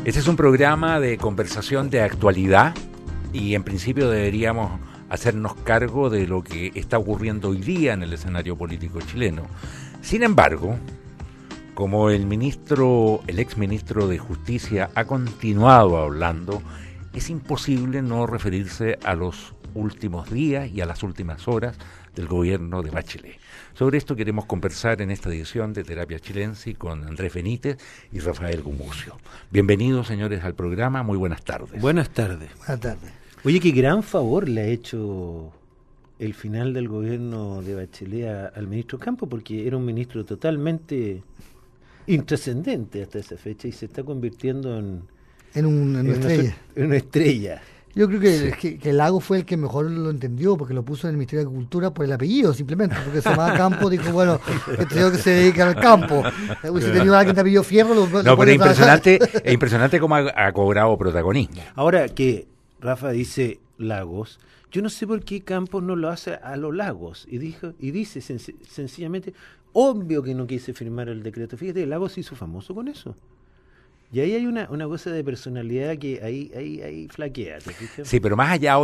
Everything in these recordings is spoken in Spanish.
Este es un programa de conversación de actualidad y en principio deberíamos hacernos cargo de lo que está ocurriendo hoy día en el escenario político chileno. Sin embargo, como el exministro de Justicia ha continuado hablando, es imposible no referirse a los últimos días y a las últimas horas del gobierno de Bachelet. Sobre esto queremos conversar en esta edición de Terapia Chilensis con Andrés Benítez y Rafael Gumucio. Bienvenidos, señores, al programa. Muy buenas tardes. Buenas tardes. Buenas tardes. Oye, qué gran favor le ha hecho el final del gobierno de Bachelet al ministro Campos, porque era un ministro totalmente intrascendente hasta esa fecha y se está convirtiendo en una estrella. Yo creo que Lagos fue el que mejor lo entendió, porque lo puso en el Ministerio de Agricultura por el apellido, simplemente, porque se llamaba Campos, dijo, bueno, creo que se dedica al campo. Si tenía alguien de apellido Fierro, no, pero es impresionante cómo ha cobrado protagonismo. Ahora que Rafa dice Lagos, yo no sé por qué Campos no lo hace a los Lagos, y dice sencillamente, obvio que no quise firmar el decreto. Fíjate, Lagos se hizo famoso con eso. Y ahí hay una cosa de personalidad que ahí flaquea. ¿Te fijas? Sí, pero más allá,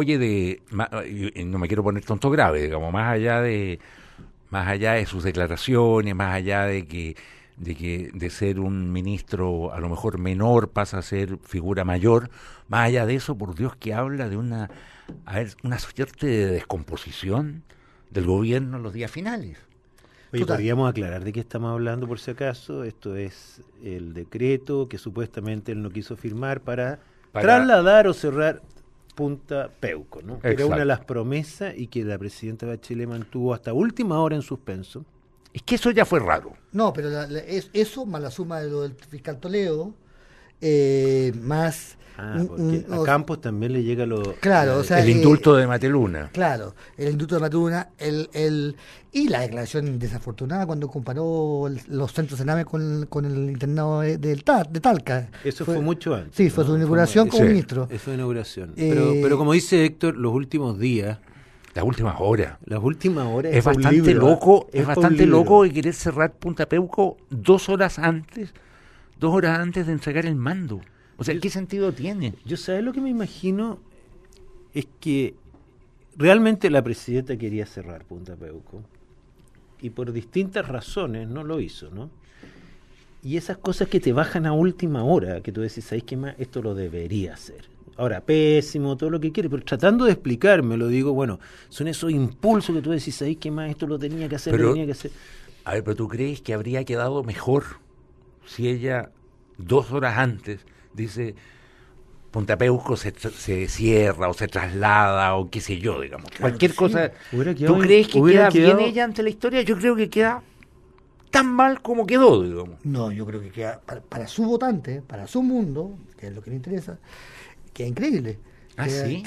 no me quiero poner tonto grave, digamos, más allá de sus declaraciones, más allá de ser un ministro a lo mejor menor pasa a ser figura mayor, más allá de eso, por Dios, que habla de una suerte de descomposición del gobierno en los días finales. Oye, podríamos aclarar de qué estamos hablando por si acaso. Esto es el decreto que supuestamente él no quiso firmar para trasladar o cerrar Punta Peuco, ¿no? Era una de las promesas y que la presidenta Bachelet mantuvo hasta última hora en suspenso. Es que eso ya fue raro. No, pero eso más la suma de lo del fiscal Toledo, más... porque a Campos también le llega el indulto de Mateluna. Claro, el indulto de Mateluna, y la declaración desafortunada cuando comparó los centros Sename con el internado de Talca. Eso fue mucho antes. Sí, fue su inauguración como ministro. Eso fue inauguración. Pero como dice Héctor, los últimos días... Las últimas horas. Es bastante loco, loco de querer cerrar Punta Peuco 2 horas antes de entregar el mando. O sea, ¿qué sentido tiene? Yo, ¿sabes lo que me imagino? Es que realmente la presidenta quería cerrar Punta Peuco y por distintas razones no lo hizo, ¿no? Y esas cosas que te bajan a última hora, que tú decís, ¿sabes qué más? Esto lo debería hacer. Ahora, pésimo, todo lo que quiere, pero tratando de explicármelo, digo, bueno, son esos impulsos que tú decís, ¿sabes qué más? Esto lo tenía que hacer, A ver, pero ¿tú crees que habría quedado mejor si ella 2 horas antes dice Punta Peuco se cierra o se traslada o qué sé yo, digamos, cualquier cosa? ¿Tú crees que queda bien ella ante la historia? Yo creo que queda tan mal como quedó, digamos. No, yo creo que queda para su votante, para su mundo, que es lo que le interesa, queda increíble. ¿Sí?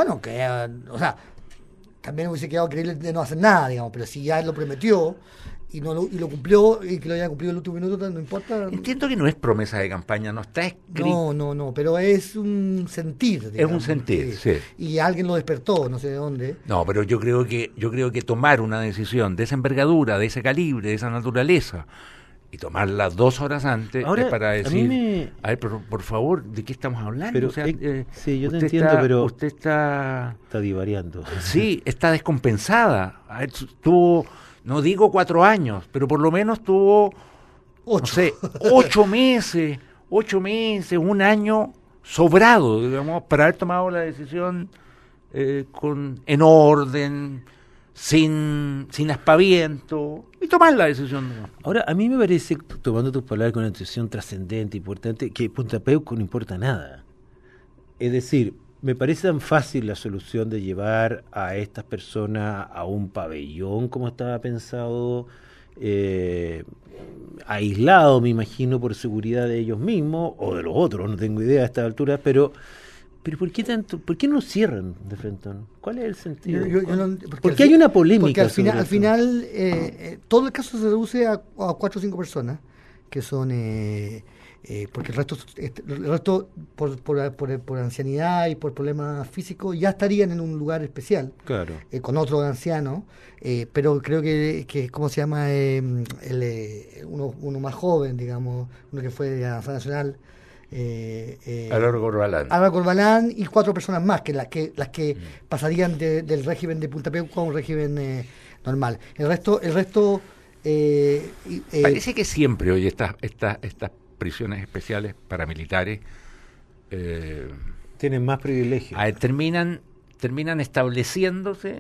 O sea, también hubiese quedado increíble de no hacer nada, digamos, pero si ya él lo prometió y lo cumplió, y que lo haya cumplido en el último minuto, no importa. Entiendo que no es promesa de campaña, no está escrito. No, pero es un sentir, digamos. Es un sentir, sí. Y alguien lo despertó, no sé de dónde. No, pero yo creo que tomar una decisión de esa envergadura, de ese calibre, de esa naturaleza, y tomarla 2 horas antes, ahora, es para decir, a ver, por favor, ¿de qué estamos hablando? Pero, o sea, sí, yo te entiendo, pero usted está divariando. Sí, está descompensada. A ver, tuvo, no digo 4 años, pero por lo menos tuvo 8. No sé, 8 meses, 1 año sobrado, digamos, para haber tomado la decisión en orden, sin aspaviento, y tomar la decisión. Ahora, a mí me parece, tomando tus palabras con una decisión trascendente, importante, que Punta Peuco no importa nada. Es decir, me parece tan fácil la solución de llevar a estas personas a un pabellón como estaba pensado, aislado, me imagino, por seguridad de ellos mismos o de los otros, no tengo idea a esta altura, pero ¿por qué tanto? ¿Por qué no cierran de frente? ¿Cuál es el sentido? Porque hay una polémica. Porque al final todo el caso se reduce a 4 o 5 personas que son porque el resto por ancianidad y por problemas físicos ya estarían en un lugar especial, claro, con otro anciano, pero creo que ¿cómo se llama? Uno más joven, digamos, uno que fue de la Asamblea Nacional, Álvaro Corbalán. Álvaro Corbalán y 4 personas más, que las que pasarían del régimen de Punta Peuco a un régimen normal. El resto parece que siempre hoy estas prisiones especiales paramilitares tienen más privilegios. Terminan estableciéndose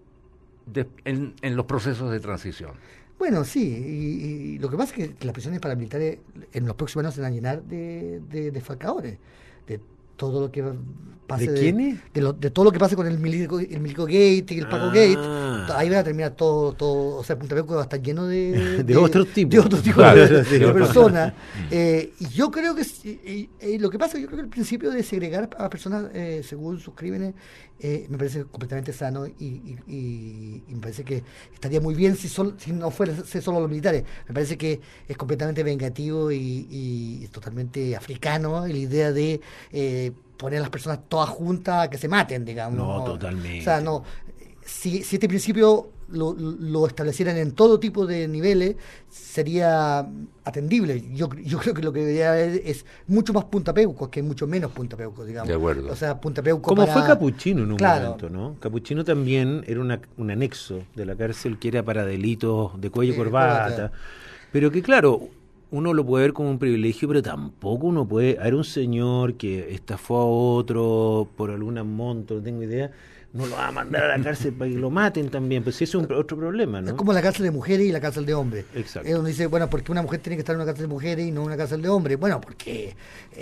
en los procesos de transición. Bueno, sí, y lo que pasa es que las prisiones paramilitares en los próximos años se van a llenar de defalcadores, de todo lo que pase. ¿De quiénes? De todo lo que pase con el Milico Gate y el Paco Gate. Ahí va a terminar todo, o sea, Punta Peuco va a estar lleno de otros tipos. De otro tipo Claro, de personas. Y yo creo que lo que pasa, yo creo que el principio de segregar a personas según sus crímenes me parece completamente sano y me parece que estaría muy bien si no fuera solo los militares. Me parece que es completamente vengativo y totalmente africano la idea de poner a las personas todas juntas a que se maten, digamos. No, totalmente. O sea, no. Si este principio lo establecieran en todo tipo de niveles, sería atendible. Yo creo que lo que debería haber es mucho más Punta Peuco, que mucho menos Punta Peuco, digamos. De acuerdo. O sea, Punta Peuco como fue Capuchino en un claro. momento, ¿no? Capuchino también era un anexo de la cárcel que era para delitos de cuello y corbata. Pero que, claro, uno lo puede ver como un privilegio, pero tampoco uno puede... Hay un señor que estafó a otro por algún monto, no tengo idea... No lo va a mandar a la cárcel para que lo maten también, pues ese es otro problema, ¿no? Es como la cárcel de mujeres y la cárcel de hombres. Exacto. Donde dice, bueno, ¿por qué una mujer tiene que estar en una cárcel de mujeres y no en una cárcel de hombres? Bueno, porque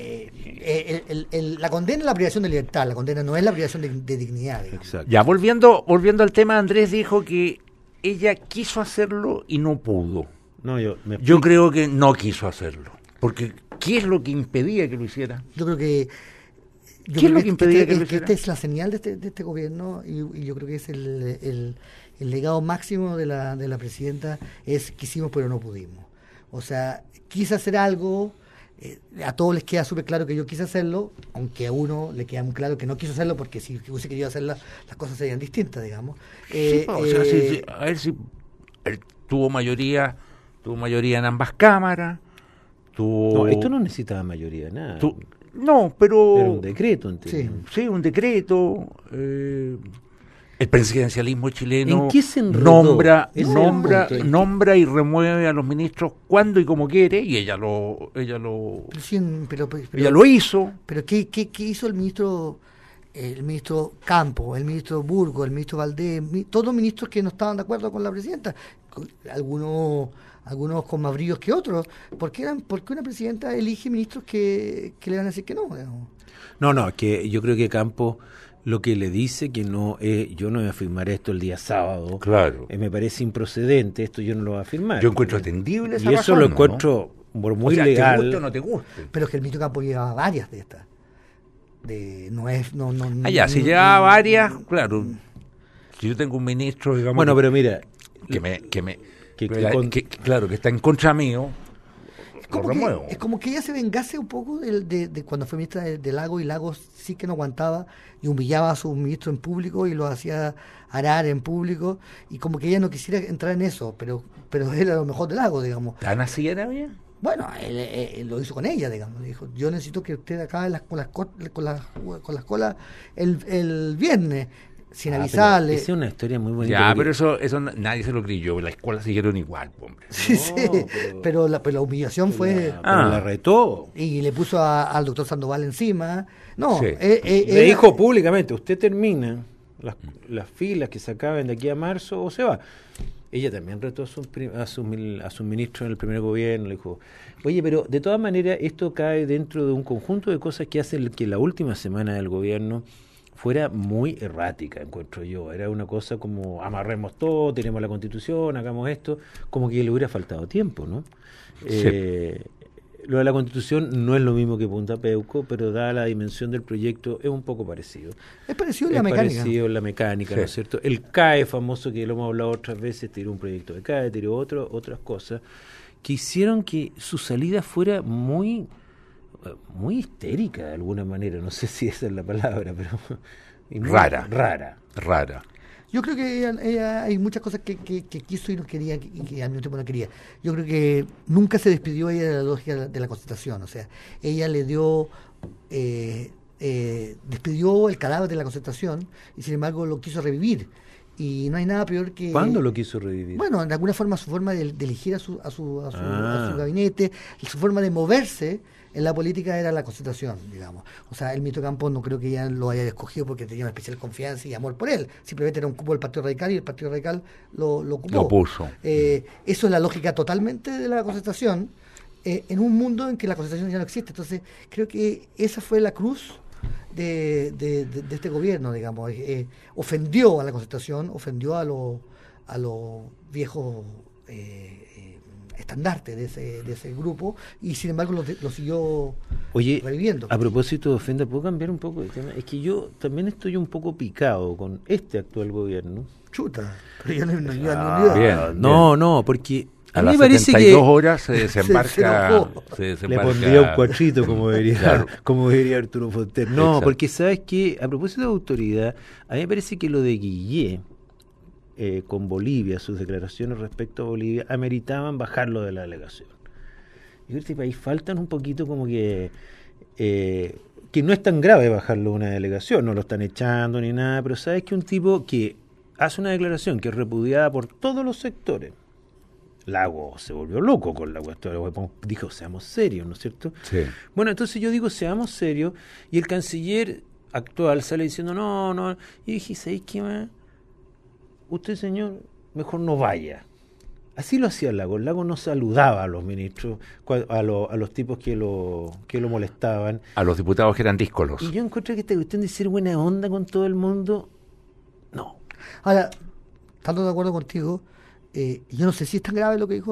la condena es la privación de libertad, la condena no es la privación de dignidad. Digamos. Exacto. Ya, volviendo al tema, Andrés dijo que ella quiso hacerlo y no pudo. No, yo creo que no quiso hacerlo, porque ¿qué es lo que impedía que lo hiciera? Yo creo que... ¿Qué es lo que impedía que lo hiciera? Esta es la señal de este gobierno y yo creo que es el legado máximo de la presidenta, es quisimos pero no pudimos. O sea, quise hacer algo, a todos les queda súper claro que yo quise hacerlo, aunque a uno le queda muy claro que no quiso hacerlo, porque si hubiese querido hacerlo las cosas serían distintas, digamos. O sea, a ver si él tuvo mayoría en ambas cámaras. No, esto no necesitaba mayoría, nada. No, pero... Era un decreto, entiendo. Sí, un decreto. El presidencialismo chileno ¿En qué se enredó? nombra y remueve a los ministros cuando y como quiere, y ella lo hizo. Pero ¿qué hizo el ministro Campos, el ministro Burgos, el ministro Valdés, todos ministros que no estaban de acuerdo con la presidenta? Algunos con más brillos que otros. ¿Por qué una presidenta elige ministros que le van a decir que no? No, que yo creo que Campos lo que le dice que no yo no voy a firmar esto el día sábado. Claro. Me parece improcedente, esto yo no lo voy a firmar. Yo encuentro atendible esa y eso razón, lo encuentro por muy legal. ¿Te guste o no te guste? Pero es que el ministro Campos llevaba varias de estas. Si llevaba varias, claro. Si yo tengo un ministro, digamos... Bueno, pero mira... Claro, que está en contra mío, es como que ella se vengase un poco de cuando fue ministra de Lagos, y Lagos sí que no aguantaba y humillaba a su ministro en público y lo hacía arar en público, y como que ella no quisiera entrar en eso, pero era lo mejor de Lagos, digamos. ¿Tan así era bien? Bueno, él lo hizo con ella, digamos. Dijo, yo necesito que usted acabe con las colas el viernes. Sin avisarle. Esa es una historia muy bonita. Ya, pero eso nadie se lo creyó. Las escuelas siguieron igual, hombre. Sí, pero la humillación fue... la retó. Y le puso al doctor Sandoval encima. No, sí. Le dijo públicamente, usted termina las filas que se acaben de aquí a marzo o se va. Ella también retó a su ministro en el primer gobierno. Le dijo, oye, pero de todas maneras esto cae dentro de un conjunto de cosas que hacen que la última semana del gobierno fuera muy errática, encuentro yo. Era una cosa como amarremos todo, tenemos la Constitución, hagamos esto, como que le hubiera faltado tiempo, ¿no? Sí. Lo de la Constitución no es lo mismo que Punta Peuco, pero dada la dimensión del proyecto es un poco parecido. Es parecido en la mecánica. Parecido en la mecánica, ¿no es cierto? El CAE famoso, que lo hemos hablado otras veces, tiró un proyecto de CAE, tiró otras cosas, que hicieron que su salida fuera muy histérica de alguna manera, no sé si esa es la palabra, pero rara. Yo creo que ella hay muchas cosas que quiso y no quería y que al mismo tiempo no quería. Yo creo que nunca se despidió ella de la lógica de la Concertación. O sea, ella le dio... despidió el cadáver de la Concertación y sin embargo lo quiso revivir. Y no hay nada peor que... ¿Cuándo lo quiso revivir? Bueno, de alguna forma su forma de elegir a su gabinete, su forma de moverse en la política era la Concertación, digamos. O sea, el Ministro Campos no creo que ella lo haya escogido porque tenía una especial confianza y amor por él. Simplemente era un cupo del Partido Radical y el Partido Radical lo ocupó. Lo puso. Eso es la lógica totalmente de la Concertación, en un mundo en que la Concertación ya no existe. Entonces, creo que esa fue la cruz de este gobierno, digamos. Ofendió a la Concertación, ofendió a los viejos estandarte de ese grupo y sin embargo lo siguió reviviendo. A propósito de ofenda, ¿puedo cambiar un poco de tema? Es que yo también estoy un poco picado con este actual gobierno. Chuta, pero yo no, porque a las 72 horas se desembarca. Le pondría un cuatrito, como diría Arturo Fonter. No, exacto. Porque sabes que a propósito de autoridad, a mí me parece que lo de Guillé con Bolivia, sus declaraciones respecto a Bolivia, ameritaban bajarlo de la delegación. Yo creo que este país faltan un poquito como que no es tan grave bajarlo de una delegación, no lo están echando ni nada, pero sabes que un tipo que hace una declaración que es repudiada por todos los sectores, Lago se volvió loco con la cuestión, dijo, seamos serios, ¿no es cierto? Sí. Bueno, entonces yo digo, seamos serios, y el canciller actual sale diciendo, no, y dije, ¿sabéis qué más? Usted, señor, mejor no vaya. Así lo hacía Lago. Lago no saludaba a los ministros, a los tipos que lo molestaban. A los diputados que eran díscolos. Y yo encontré que esta cuestión de ser buena onda con todo el mundo, no. Ahora, estando de acuerdo contigo, yo no sé si es tan grave lo que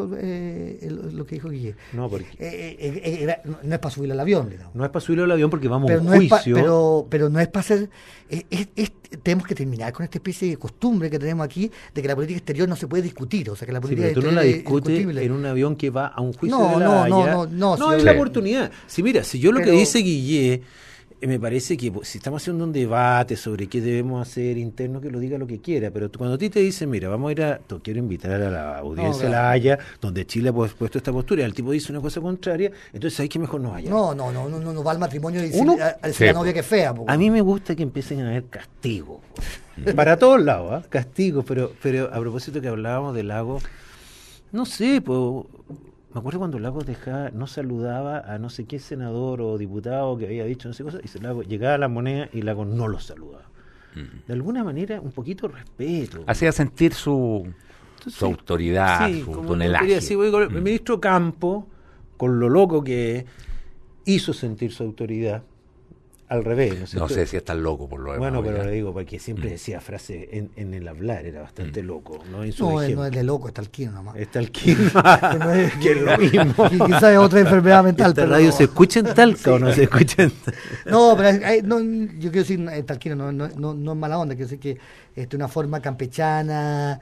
dijo Guille. No, porque no es para subirlo al avión, digamos. No es para subirlo al avión porque vamos a un juicio. Pero no es para hacer... tenemos que terminar con esta especie de costumbre que tenemos aquí de que la política exterior no se puede discutir. O sea, que la política exterior no la discutes en un avión que va a un juicio de la Haya. No, es la oportunidad. Si yo lo que dice Guille... me parece que si estamos haciendo un debate sobre qué debemos hacer interno, que lo diga lo que quiera, pero cuando a ti te dicen, mira, vamos a ir quiero invitar a la audiencia de la Haya, donde Chile ha puesto esta postura, y el tipo dice una cosa contraria, entonces hay que mejor no vaya. No va al matrimonio y decir la novia que es fea. A mí me gusta que empiecen a haber castigos, para todos lados, castigos, pero a propósito que hablábamos del Lago, no sé, pues... Me acuerdo cuando Lagos no saludaba a no sé qué senador o diputado que había dicho no sé cosa, y Lagos llegaba a la moneda y Lagos no lo saludaba. De alguna manera, un poquito de respeto. Hacía sentir su autoridad, su tonelaje. El ministro Campo, con lo loco que hizo sentir su autoridad, al revés. No sé si es tan loco por lo demás. Bueno, pero le digo, porque siempre decía frase en el hablar, era bastante loco. No es de loco, es talquino nomás. Es talquino, que es lo mismo. Quizás es otra enfermedad mental. ¿Esta radio se escucha en Talca o no se escucha en Talca? No, pero yo quiero decir, talquino no es mala onda, quiero decir que es una forma campechana,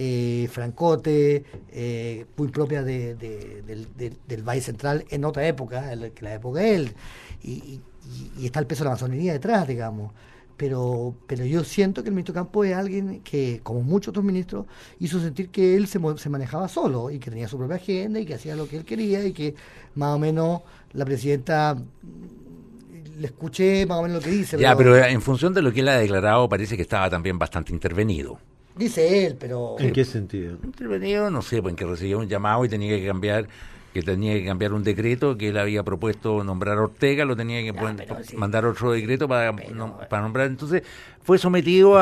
francote, muy propia del Valle Central en otra época, la época de él. Y está el peso de la masonería detrás, digamos. Pero yo siento que el ministro Campos es alguien que, como muchos otros ministros, hizo sentir que él se manejaba solo y que tenía su propia agenda y que hacía lo que él quería y que más o menos la presidenta le escuché más o menos lo que dice. Pero en función de lo que él ha declarado parece que estaba también bastante intervenido. Dice él, pero... ¿En qué sentido? Intervenido, no sé, porque recibió un llamado y tenía que cambiar un decreto que él había propuesto nombrar a Ortega, lo tenía que mandar otro decreto para nombrar. Entonces fue sometido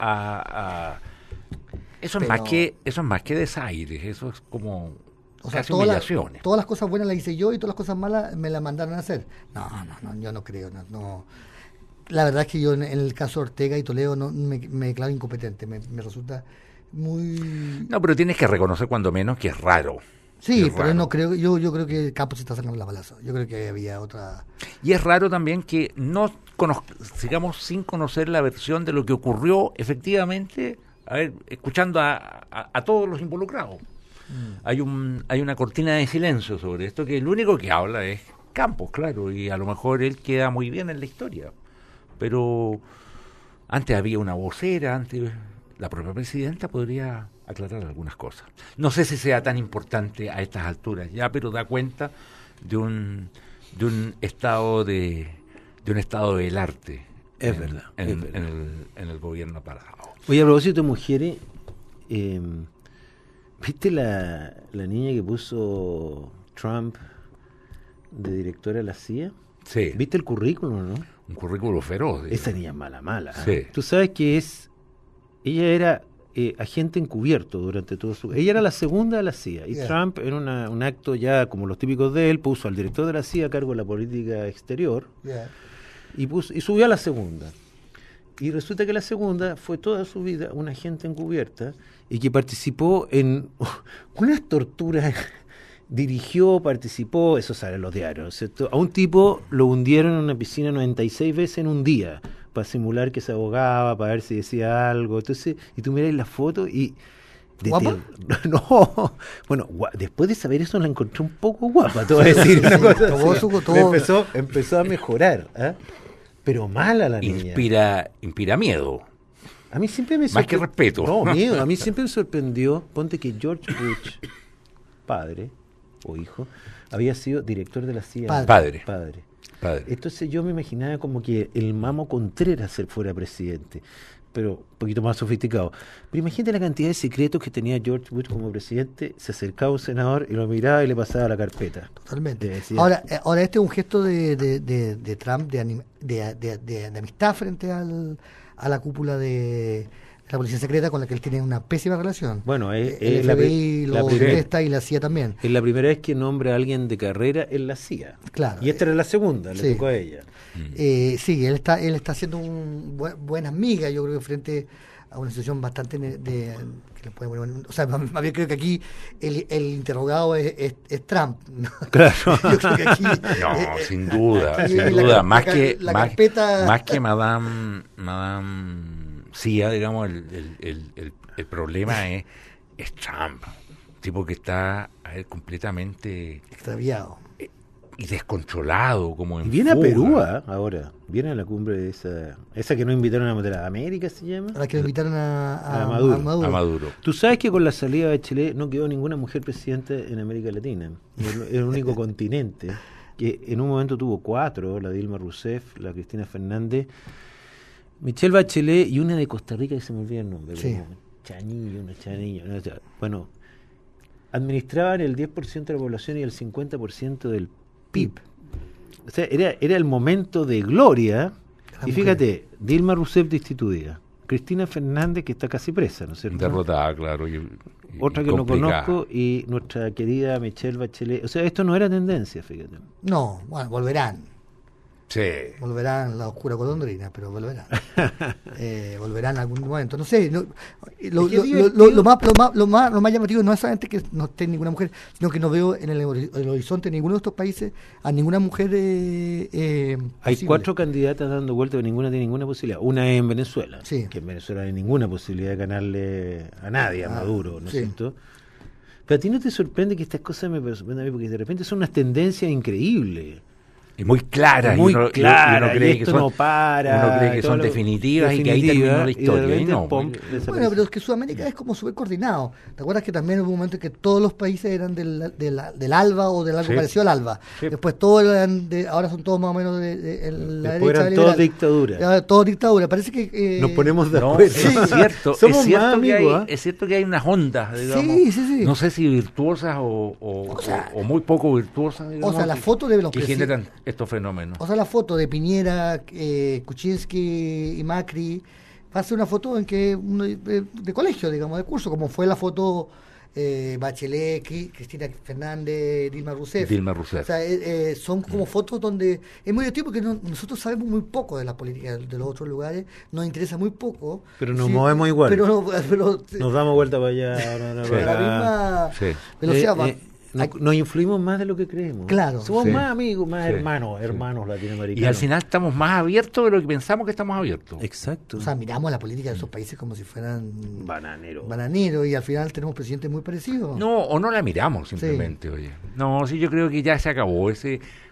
a eso es más que desaires, eso es como casi humillaciones. Todas las cosas buenas las hice yo y todas las cosas malas me las mandaron a hacer. No, yo no creo, no. La verdad es que yo en el caso de Ortega y Toledo me declaro incompetente, me resulta muy... No, pero tienes que reconocer cuando menos que es raro. Sí, pero no creo, yo creo que Campos se está sacando la balazo. Yo creo que había otra... Y es raro también que no sigamos sin conocer la versión de lo que ocurrió efectivamente, escuchando a todos los involucrados. Hay una cortina de silencio sobre esto, que el único que habla es Campos, claro, y a lo mejor él queda muy bien en la historia. Pero antes había una vocera, la propia presidenta podría aclarar algunas cosas. No sé si sea tan importante a estas alturas ya, pero da cuenta de un estado del arte. Es verdad. En el gobierno pasado. Oye, a propósito de mujeres, ¿viste la niña que puso Trump de directora de la CIA? Sí. ¿Viste el currículum, no? Un currículo feroz. Esa niña es mala. Sí. Tú sabes que ella era agente encubierto durante todo su... Ella era la segunda de la CIA y Trump en un acto ya como los típicos de él puso al director de la CIA a cargo de la política exterior y subió a la segunda. Y resulta que la segunda fue toda su vida una agente encubierta y que participó en unas torturas, participó, eso sale en los diarios, ¿cierto? A un tipo lo hundieron en una piscina 96 veces en un día para simular que se ahogaba, para ver si decía algo. Entonces, y tú miras la foto y... ¿Guapa? No, bueno, después de saber eso la encontré un poco guapa, te voy a decir. Una cosa así. Empezó a mejorar, ¿eh? Pero mala la niña. Inspira miedo. A mí siempre me más que respeto. No, miedo. A mí siempre me sorprendió, ponte que George Bush, padre o hijo, había sido director de la CIA. Padre. Entonces yo me imaginaba como que el Mamo Contreras fuera presidente, pero un poquito más sofisticado. Pero imagínate la cantidad de secretos que tenía George Bush como presidente. Se acercaba a un senador y lo miraba y le pasaba la carpeta. Totalmente. Decía, ahora este es un gesto de Trump de amistad frente a la cúpula de la policía secreta con la que él tiene una pésima relación. Bueno, el FBI lo detesta y la CIA también. Es la primera vez que nombra a alguien de carrera en la CIA. Claro. Y esta era la segunda, le tocó a ella. Sí, él está haciendo buenas migas, yo creo que frente a una situación bastante que le puede poner, o sea, más bien creo que aquí el interrogado es Trump, ¿no? Claro. Yo creo que aquí, sin duda, más que Madame CIA, digamos, el problema es Trump, tipo que está completamente extraviado y descontrolado, como en y viene fuga. A Perú ahora, viene a la cumbre de esa que no invitaron a América, se llama. A la que lo invitaron a Maduro. Tú sabes que con la salida de Chile no quedó ninguna mujer presidente en América Latina. Es el único continente que en un momento tuvo 4, la Dilma Rousseff, la Cristina Fernández, Michelle Bachelet y una de Costa Rica que se me olvida el nombre. Sí. Chanillo. Bueno, administraban el 10% de la población y el 50% del PIB. O sea, era el momento de gloria. Y fíjate, Dilma Rousseff destituida, Cristina Fernández que está casi presa, ¿no es cierto? Derrotada, claro. Otra que no conozco y nuestra querida Michelle Bachelet. O sea, esto no era tendencia, fíjate. No, bueno, volverán. Sí. Volverán la oscura golondrina, pero volverán. Volverán en algún momento. No sé, lo más llamativo no es solamente que no esté ninguna mujer, sino que no veo en el horizonte de ninguno de estos países a ninguna mujer Hay posible. 4 candidatas dando vuelta, pero ninguna tiene ninguna posibilidad. Una es en Venezuela, que en Venezuela no hay ninguna posibilidad de ganarle a nadie, a Maduro, ¿no es cierto? Pero a ti no te sorprende que estas cosas me sorprendan a mí, porque de repente son unas tendencias increíbles. Y muy claras, uno cree que no para, uno cree que son definitivas y que ahí terminó la historia. Y no, bueno, pero es que Sudamérica es como súper coordinado. ¿Te acuerdas que también hubo un momento en que todos los países eran del ALBA o del algo parecido al ALBA? Sí. Después todos eran ahora son todos más o menos de la derecha. Eran todos dictadura. Todos dictadura. Parece que nos ponemos de acuerdo. Es cierto. Somos más amigos, es cierto que hay unas ondas, digamos. Sí. No sé si virtuosas o muy poco virtuosas, digamos, o sea, la foto de los que generan estos fenómenos. O sea, la foto de Piñera, Kuczynski y Macri va a ser una foto en que de colegio, digamos, de curso, como fue la foto Bachelet, Cristina Fernández, Dilma Rousseff. O sea, son como fotos donde es muy divertido porque nosotros sabemos muy poco de la política de los otros lugares, nos interesa muy poco. Pero nos movemos igual. Pero nos damos vuelta para allá. Para la misma velocidad. Nos influimos más de lo que creemos. Claro. Somos más amigos, más hermanos latinoamericanos. Y al final estamos más abiertos de lo que pensamos que estamos abiertos. Exacto. O sea, miramos la política de esos países como si fueran bananeros y al final tenemos presidentes muy parecidos. No, o no la miramos simplemente, oye. No, sí, yo creo que ya se acabó ese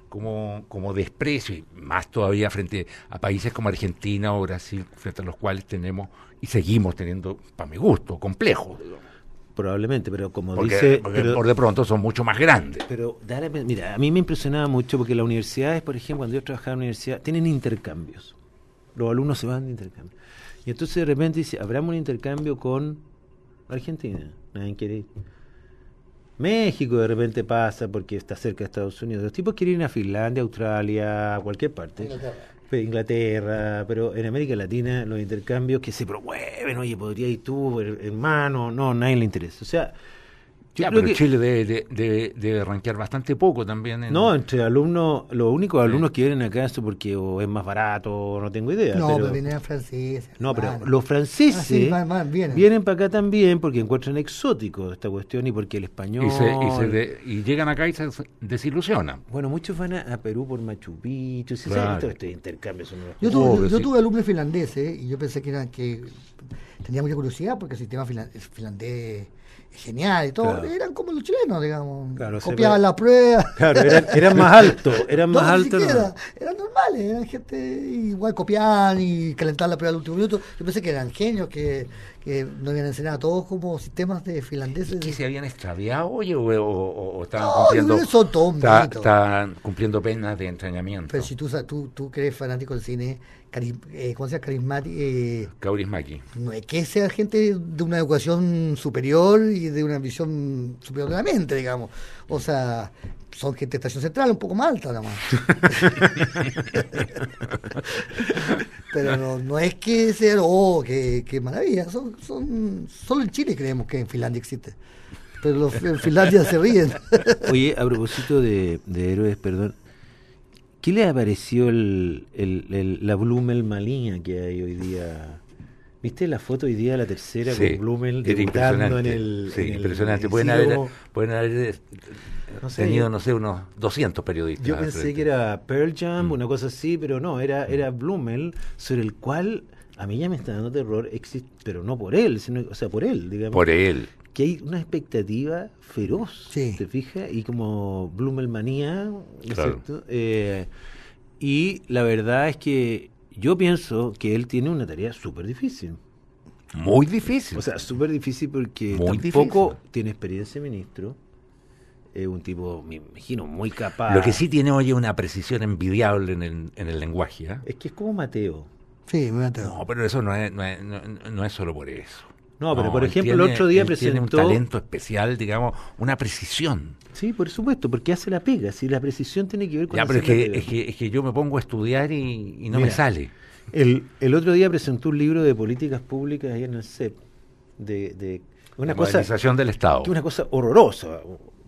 como desprecio, y más todavía frente a países como Argentina o Brasil, frente a los cuales tenemos y seguimos teniendo, para mi gusto, complejos. Probablemente, pero como Porque pero, por de pronto son mucho más grandes. Pero, mira, a mí me impresionaba mucho porque las universidades, por ejemplo, cuando yo trabajaba en la universidad, tienen intercambios. Los alumnos se van de intercambio. Y entonces de repente dice, abramos un intercambio con Argentina. Nadie quiere ir. México de repente pasa porque está cerca de Estados Unidos. Los tipos quieren ir a Finlandia, Australia, a cualquier parte. Inglaterra, pero en América Latina los intercambios que se promueven, oye, podría ir tú, hermano, no, nadie le interesa. O sea, yo creo pero que Chile debe rankear bastante poco también. no, entre alumnos, los únicos alumnos que vienen acá es porque o es más barato, o no tengo idea. No, pero vienen franceses. No, pero los franceses vienen para acá también porque encuentran exótico esta cuestión y porque el español... Y llegan acá y se desilusionan. Bueno, muchos van a Perú por Machu Picchu, Claro. todo este intercambio. Yo tuve alumnos finlandeses y yo pensé que tenía mucha curiosidad porque el sistema finlandés es genial y todo. Claro. Eran como los chilenos, digamos. Claro, copiaban la prueba. Claro, eran más altos, eran más No, ni altos. siquiera, eran normales, eran gente igual copiaban y calentaban la prueba al último minuto. Yo pensé que eran genios, que nos habían enseñado a todos como sistemas de finlandeses. ¿Que se habían extraviado, oye, o estaban No, cumpliendo, eso todo un mito. estaban cumpliendo penas de entrañamiento? Pero si tú que eres fanático del cine, ¿cómo se llama? Carismático. Kaurismäki. No es que sea gente de una educación superior y de una visión superior de la mente, digamos. O sea, son gente de estación central, un poco más alta, nada más. Pero no es que sea, qué maravilla. Solo en Chile creemos que en Finlandia existe. Pero en Finlandia se ríen. Oye, a propósito de héroes, perdón, ¿qué le pareció la Blumel Malinha que hay hoy día? ¿Viste la foto hoy día, la tercera, Sí, con Blumel era debutando impresionante. Sí, en el impresionante. Sigo? Pueden haber No sé, tenido, no sé, unos 200 periodistas. yo al pensé frente. que era Pearl Jam, una cosa así, pero no, era Blumel, sobre el cual a mí ya me está dando terror, pero no por él, sino, o sea, por él, digamos. Por él. Que hay una expectativa feroz, Sí. ¿te fijas? Y como Blumelmanía, ¿no es Claro. cierto? Y la verdad es que yo pienso que él tiene una tarea súper difícil. Muy difícil. O sea, súper difícil porque Muy tampoco difícil. tiene experiencia de ministro. Es un tipo, me imagino, muy capaz. Lo que sí tiene, oye, una precisión envidiable en el lenguaje. ¿Eh? Es que es como Mateo. Sí, me atrevo. No, pero eso no es solo por eso. No, pero por él ejemplo, tiene- el otro día él tiene un presentó... talento especial, digamos, una precisión. Sí, por supuesto, porque hace la pega. Si la precisión tiene que ver con Ya, pero hacer la pega. es que yo me pongo a estudiar y no me Mira, sale. El otro día presentó un libro de políticas públicas ahí en el CEP, de una La cosa, modernización del Estado. que una cosa horrorosa.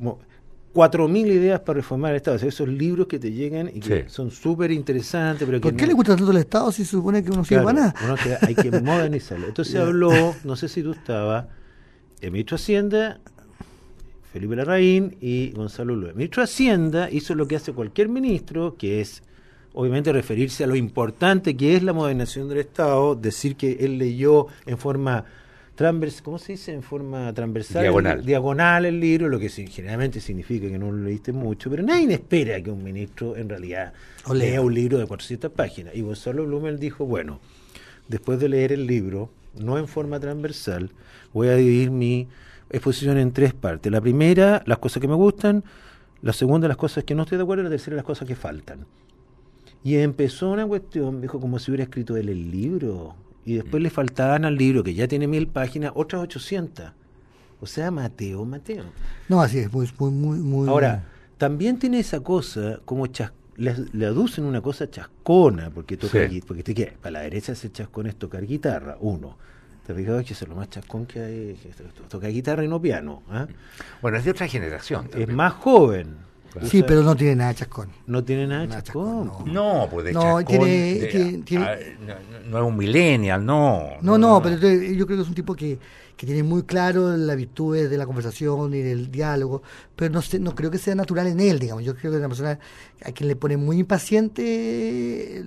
4.000 ideas para reformar el Estado. O sea, esos libros que te llegan y que Sí. son súper interesantes. Pero que ¿Por qué le gusta tanto el Estado si se supone que uno sirve Claro, para nada? hay que modernizarlo. Entonces habló, no sé si tú estabas, el ministro de Hacienda, Felipe Larraín y Gonzalo Ulloa. El ministro de Hacienda hizo lo que hace cualquier ministro, que es obviamente referirse a lo importante que es la modernización del Estado, decir que él leyó en forma transversal, ¿cómo se dice? En forma transversal, diagonal el libro, lo que generalmente significa que no lo leíste mucho, pero nadie espera que un ministro en realidad lea un libro de 400 páginas. Y Gonzalo Blumel dijo, bueno, después de leer el libro, no en forma transversal, voy a dividir mi exposición en 3 partes. La primera, las cosas que me gustan; la segunda, las cosas que no estoy de acuerdo; y la tercera, las cosas que faltan. Y empezó una cuestión, dijo, como si hubiera escrito él el libro, y después le faltaban al libro, que ya tiene 1.000 páginas, otras 800. O sea, Mateo. No, así es, muy... Ahora, también tiene esa cosa, como le aducen una cosa chascona, porque toca Sí. porque para la derecha ese chascón es tocar guitarra, uno. ¿Te fijas que eso es lo más chascón que hay? Tocar guitarra y no piano. ¿Ah? Bueno, es de otra generación Es también. más joven. Sí, pero no tiene nada de chascón. No tiene nada de Nada chascón. chascón, No, pues de No, chascón, tiene- no es un millennial, no. No, pero yo creo que es un tipo que tiene muy claro las virtudes de la conversación y del diálogo, pero no creo que sea natural en él, digamos. Yo creo que es una persona a quien le pone muy impaciente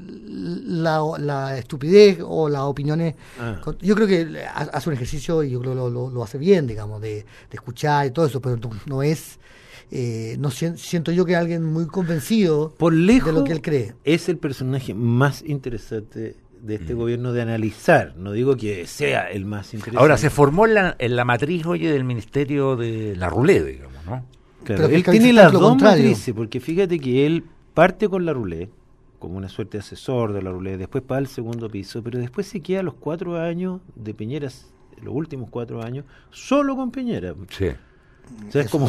la estupidez o las opiniones. Yo creo que hace un ejercicio y yo creo que lo hace bien, digamos, de escuchar y todo eso, pero no es... no siento yo que es alguien muy convencido por lejos de lo que él cree. Es el personaje más interesante de este gobierno de analizar. No digo que sea el más interesante. Ahora, se formó en la matriz, oye, del ministerio de la Roulette, digamos, ¿no? Claro, Pero él que tiene lo las dos contrario. matrices, porque fíjate que él parte con la Roulette, como una suerte de asesor de la Roulette, después para el segundo piso, pero después se queda los 4 años de Piñera, los últimos 4 años, solo con Piñera. Sí. O sea, es como...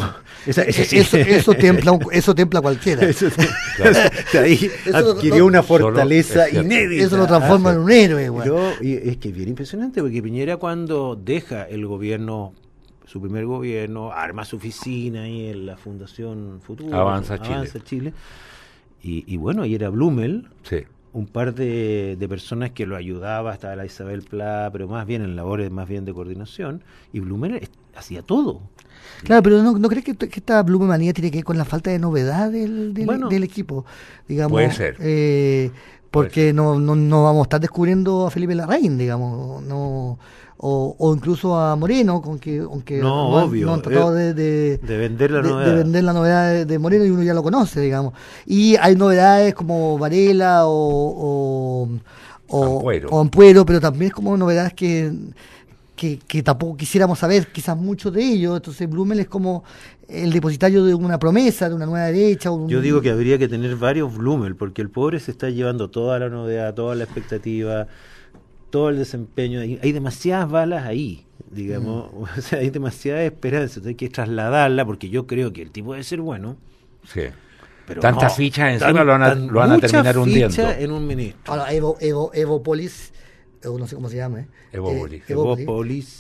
Eso templa cualquiera. Ahí Eso adquirió una fortaleza Solo- inédita. Eso lo transforma en un héroe, güey. Y es que es bien impresionante, porque Piñera cuando deja el gobierno, su primer gobierno, arma su oficina ahí en la Fundación Futuro, Avanza Chile. Y bueno, ahí era Blumel, Sí. un par de personas que lo ayudaba, estaba la Isabel Pla, pero más bien en labores más bien de coordinación, y Blumel hacía todo. Claro, pero ¿no crees que esta Blumenmanía tiene que ver con la falta de novedad del equipo? Digamos, puede ser. Porque no vamos a estar descubriendo a Felipe Larraín, digamos, o incluso a Moreno, aunque obvio, no han tratado de vender la novedad. de vender la novedad de Moreno, y uno ya lo conoce, digamos. Y hay novedades como Varela o Ampuero, pero también es como novedades que tampoco quisiéramos saber quizás mucho de ellos. Entonces Blumel es como el depositario de una promesa, de una nueva derecha. Yo digo que habría que tener varios Blumel, porque el pobre se está llevando toda la novedad, toda la expectativa, todo el desempeño. Hay demasiadas balas ahí, digamos, o sea, hay demasiada esperanza, hay que trasladarla, porque yo creo que el tipo debe ser bueno. Sí. Pero Tantas no, fichas encima lo van a terminar hundiendo. Fichas en un ministro. Ahora, Evopolis, no sé cómo se llama, Evopolis.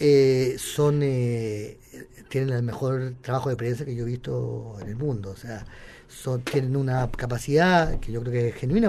Tienen el mejor trabajo de prensa que yo he visto en el mundo. O sea, tienen una capacidad que yo creo que es genuina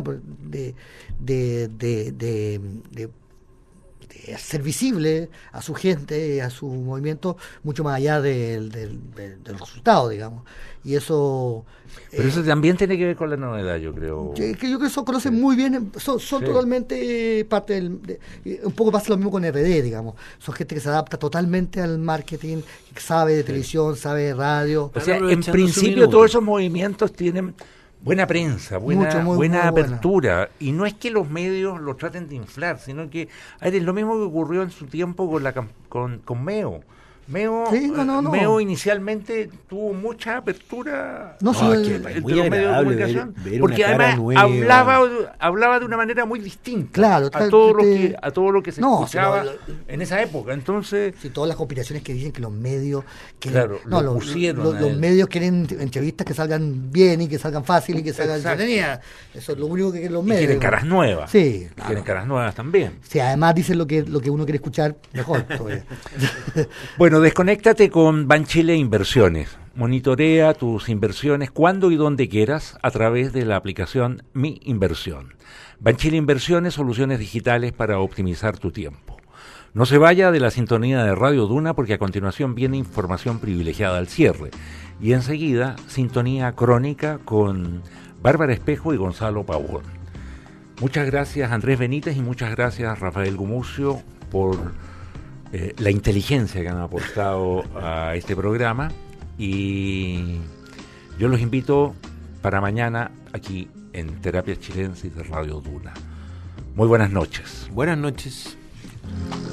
de ser visible a su gente, a su movimiento, mucho más allá del resultado, digamos. Y eso... Pero eso también tiene que ver con la novedad, yo creo. Que yo creo que eso conocen muy bien, son totalmente parte un poco pasa lo mismo con RD, digamos. Son gente que se adapta totalmente al marketing, que sabe de televisión, sabe de radio. O sea, en principio todos esos movimientos tienen buena prensa, buena apertura. Y no es que los medios lo traten de inflar, sino que es lo mismo que ocurrió en su tiempo con Meo. Meo inicialmente tuvo mucha apertura entre los medios de comunicación, porque además hablaba de una manera muy distinta, claro, a todo lo que se escuchaba en esa época. Entonces, todas las conspiraciones que dicen que los medios los medios quieren entrevistas que salgan bien y que salgan fácil y que salgan entretenidas. Eso es lo único que quieren los medios. Quieren caras nuevas. Sí, claro. Quieren caras nuevas también. Sí, además dicen lo que uno quiere escuchar mejor. Bueno, desconéctate con Banchile Inversiones. Monitorea tus inversiones cuando y donde quieras a través de la aplicación Mi Inversión. Banchile Inversiones, soluciones digitales para optimizar tu tiempo. No se vaya de la sintonía de Radio Duna, porque a continuación viene información privilegiada al cierre. Y enseguida, sintonía crónica con Bárbara Espejo y Gonzalo Pavón. Muchas gracias, Andrés Benítez, y muchas gracias, Rafael Gumucio, por la inteligencia que han aportado a este programa, y yo los invito para mañana aquí en Terapias Chilensis de Radio Duna. Muy buenas noches. Buenas noches.